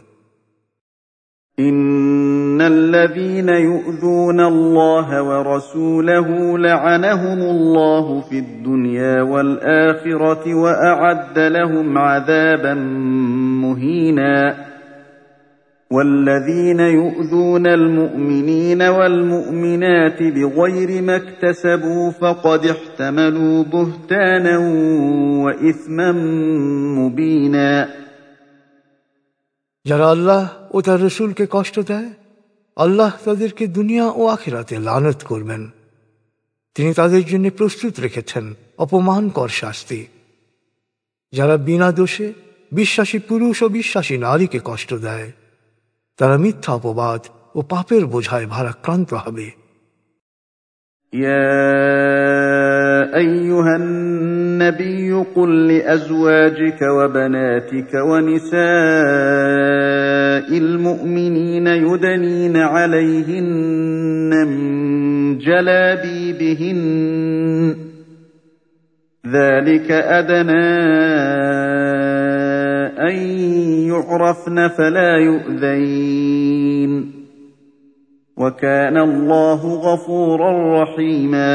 ইন্নাল্লাযীনা ইউযুনা আল্লাহ ওয়া রাসূলাহু লা'আনাহুমুল্লাহু ফিদ দুনিয়া ওয়াল আখিরাতি ওয়া আ'আদ্দা লাহুম আযাবান মুহিনা والذين يؤذون المؤمنين والمؤمنات بغير ما اكتسبوا فقد احتملوا بهتانا وإثما مبينا যারা আল্লাহ ও তার রাসূলকে কষ্ট দেয়, আল্লাহ তাদেরকে দুনিয়া ও আখিরাতে লানত করবেন। তিনি তাদের জন্য প্রস্তুত রেখেছেন অপমানকর শাস্তি। যারা বিনা দোষে বিশ্বাসী পুরুষ ও বিশ্বাসী নারীকে কষ্ট দেয়, তারা মিথ্যা অপবাদ ও পাপের বোঝায় ভারাক্রান্ত হবে। ইয়া আইয়ুহান নাবিয়্যু কুল লিআজওয়াজিকা ওয়া বানাতিকা ওয়া নিসাইল মুমিনিনা ইউদনিনা আলাইহিন্না মিন জালাবিবিহিন যালিকা আদনা আন ইউরাফনা ফালা ইউযাইন ওয়া কানা আল্লাহু গফুরার রহিমা।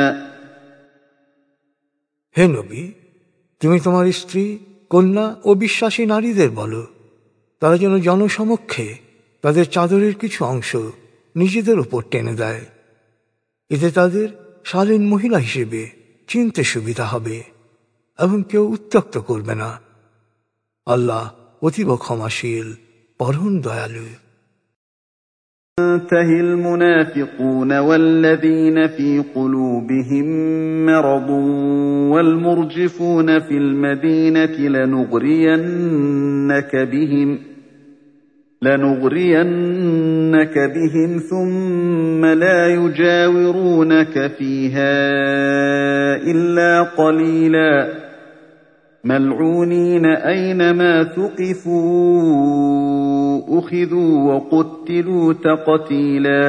হে নবী, তুমি তোমার স্ত্রী, কন্যা ও বিশ্বাসী নারীদের বলো, তারা যেন জনসমক্ষে তাদের চাদরের কিছু অংশ নিজেদের উপর টেনে দেয়। এতে তাদের শালীন মহিলা হিসেবে চিনতে সুবিধা হবে এবং কেউ উত্ত্যক্ত করবে না। আল্লাহ অতীব ক্ষমাশীল, পরম দয়ালু। ينتهي المنافقون والذين في قلوبهم مرض والمرجفون في المدينة لنغرينك بهم لنغرينك بهم ثم لا يجاورونك فيها إلا قليلا ملعونين أينما ثقفوا أخذوا وقتلوا تقتيلا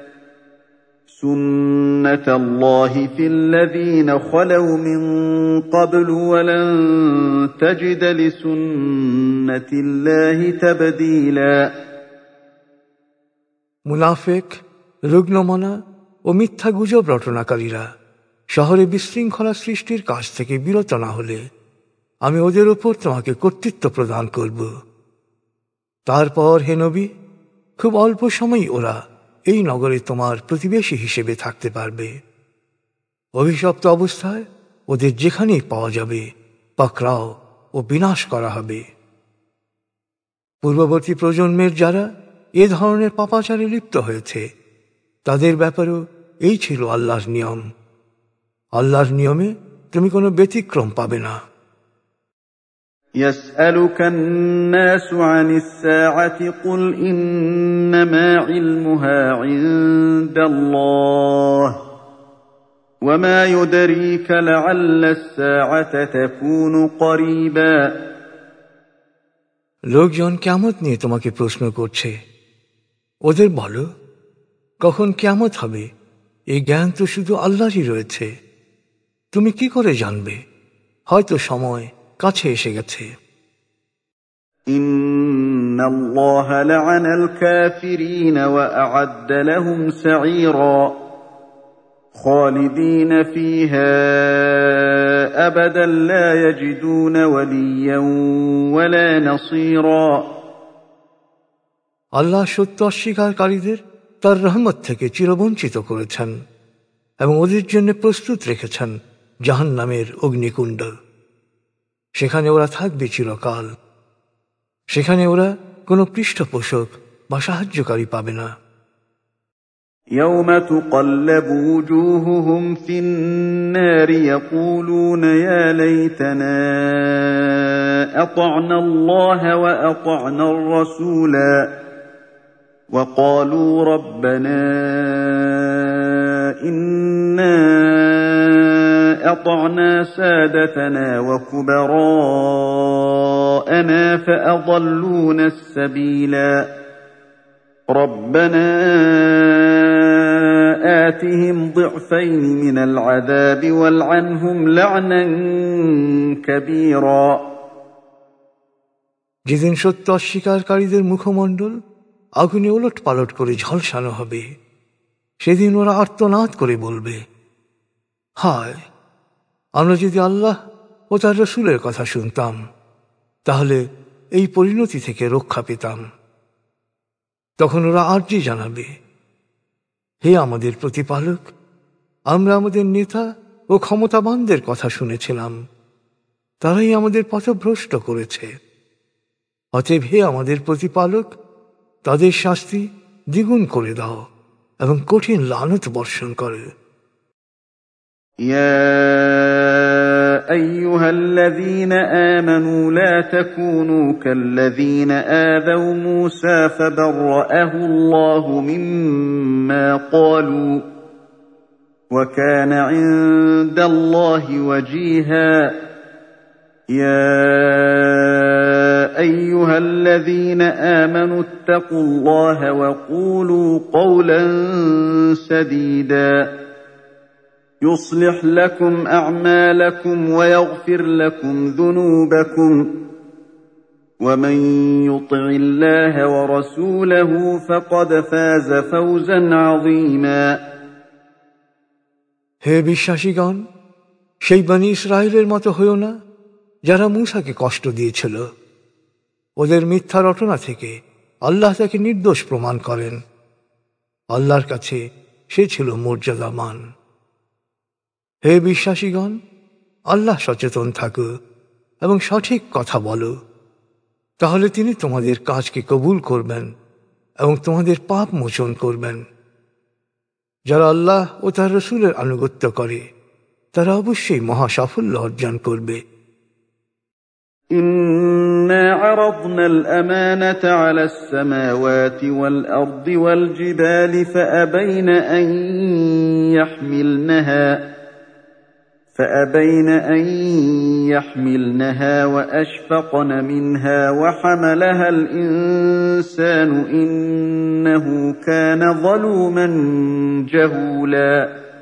سنة الله في الذين خلوا من قبل ولن تجد لسنة الله تبديلا। মুনাফিক, রুগ্নমনা ও মিথ্যা গুজব রটনাকারীরা শহরে বিশৃঙ্খলা সৃষ্টির কাজ থেকে বিরত না হলে আমি ওদের উপর তোমাকে কর্তৃত্ব প্রদান করব। তারপর হে নবী, খুব অল্প সময় ওরা এই নগরে তোমার প্রতিবেশী হিসেবে থাকতে পারবে। অভিশপ্ত অবস্থায় ওদের যেখানেই পাওয়া যাবে পাকড়াও ও বিনাশ করা হবে। পূর্ববর্তী প্রজন্মের যারা এ ধরনের পাপাচারে লিপ্ত হয়েছে, তাদের ব্যাপারেও এই ছিল আল্লাহর নিয়ম। আল্লাহর নিয়মে তুমি কোনো ব্যতিক্রম পাবে না। يسألك الناس عن الساعة قل إنما علمها عند الله وما يدريك لعل الساعة تكون قريبا। লোকজন কিয়ামত নিয়ে তোমাকে প্রশ্ন করছে, ওদের বলো, কখন কিয়ামত হবে এই জ্ঞান তো শুধু আল্লাহরই রয়েছে। তুমি কি করে জানবে? হয়তো সময় কাছে এসে গেছে। ইন্নাল্লাহা লা'আনাল কাফিরিন ওয়া আ'আদ্দা লাহুম সা'ীরা খালিদিন ফীহা আবাদান লা ইয়াজিদুনা ওয়ালিয়্যান ওয়ালা নাসীরা। আল্লাহ সত্য অস্বীকারীদের তার রহমত থেকে চিরবঞ্চিত করেছেন এবং ওদের জন্য প্রস্তুত রেখেছেন জাহান্নামের অগ্নিকুণ্ড। সেখানে ওরা থাকবে চিরকাল। সেখানে ওরা কোনো পৃষ্ঠপোষক বা সাহায্যকারী পাবে না। يوم تقلب وجوههم في النار يقولون يا ليتنا أطعنا الله وأطعنا الرسولا وقالوا ربنا إنا أطعنا سادتنا وكبراءنا فأضلونا السبيلا ربنا آتهم ضعفين من العذاب والعنهم لعنا كبيرا। যেদিন সত্য অস্বীকারীদের মুখমণ্ডল আগুনে ওলট পালট করে ঝলসানো হবে, সেদিন ওরা আর্তনাদ করে বলবে, হায়, আমরা যদি আল্লাহ ও তার রসুলের কথা শুনতাম, তাহলে এই পরিণতি থেকে রক্ষা পেতাম। তখন ওরা আর্জি জানাবে, হে আমাদের প্রতিপালক, আমরা আমাদের নেতা ও ক্ষমতাবানদের কথা শুনেছিলাম, তারাই আমাদের পথভ্রষ্ট করেছে। অতএব হে আমাদের প্রতিপালক, তাদের শাস্তি দ্বিগুণ করে দাও এবং কঠিন লানত বর্ষণ করে। يا أيها الذين آمنوا لا تكونوا كالذين آذوا موسى فبرأه الله مما قالوا وكان عند الله وجيها يا أيها الذين آمنوا اتقوا الله وقولوا قولا سديدا يصلح لكم أعمالكم ويغفر لكم ذنوبكم ومن يطع الله ورسوله فقد فاز فوزا عظيما হে বিশ্বাসীগণ, সেই বনী ইসরায়েলের মতো হইও না যারা মূসাকে কষ্ট দিয়েছিল। ওদের মিথ্যা রটনা থেকে আল্লাহ তাকে নির্দোষ প্রমাণ করেন। আল্লাহর কাছে সে ছিল মর্যাদামান। হে বিশ্বাসীগণ, আল্লাহ সচেতন থাকো এবং সঠিক কথা বলো, তাহলে তিনি তোমাদের কাজকে কবুল করবেন এবং তোমাদের পাপ মোচন করবেন। যারা আল্লাহ ও তার রসুলের আনুগত্য করে তারা অবশ্যই মহা সাফল্য অর্জন করবে। إنا عرضنا الأمانة على السماوات والأرض والجبال فأبين أن يحملنها فأبين أن يحملنها وأشفقن منها وحملها الإنسان إنه كان ظلوما جهولا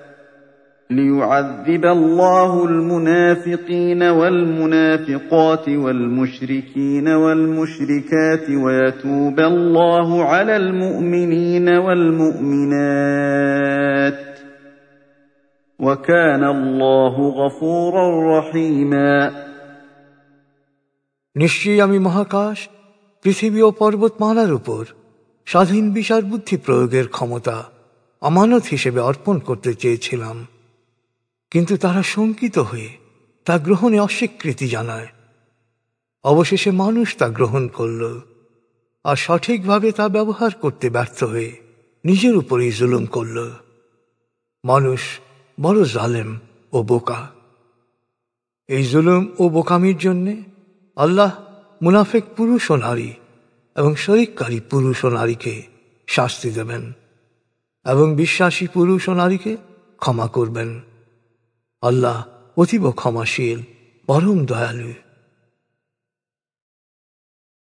ليعذب الله المنافقين والمنافقات والمشركين والمشركات ويتوب الله على المؤمنين والمؤمنات وكان الله غفورا رحيما নিশ্চয়ই আমি মহাকাশ, পৃথিবী ও পর্বতমালার উপর স্বাধীন বিচার বুদ্ধি প্রয়োগের ক্ষমতা আমানত হিসেবে অর্পণ করতে চেয়েছিলাম, কিন্তু তারা শঙ্কিত হয়ে তা গ্রহণে অস্বীকৃতি জানায়। অবশেষে মানুষ তা গ্রহণ করল আর সঠিকভাবে তা ব্যবহার করতে ব্যর্থ হয়ে নিজের উপরেই জুলুম করল। মানুষ বড় জালেম ও বোকা। এই জুলুম ও বোকামির জন্যে আল্লাহ মুনাফিক পুরুষ ও নারী এবং শরিককারী পুরুষ ও নারীকে শাস্তি দেবেন এবং বিশ্বাসী পুরুষ ও নারীকে ক্ষমা করবেন। আল্লাহ অতীব ক্ষমাশীল, পরম দয়ালু।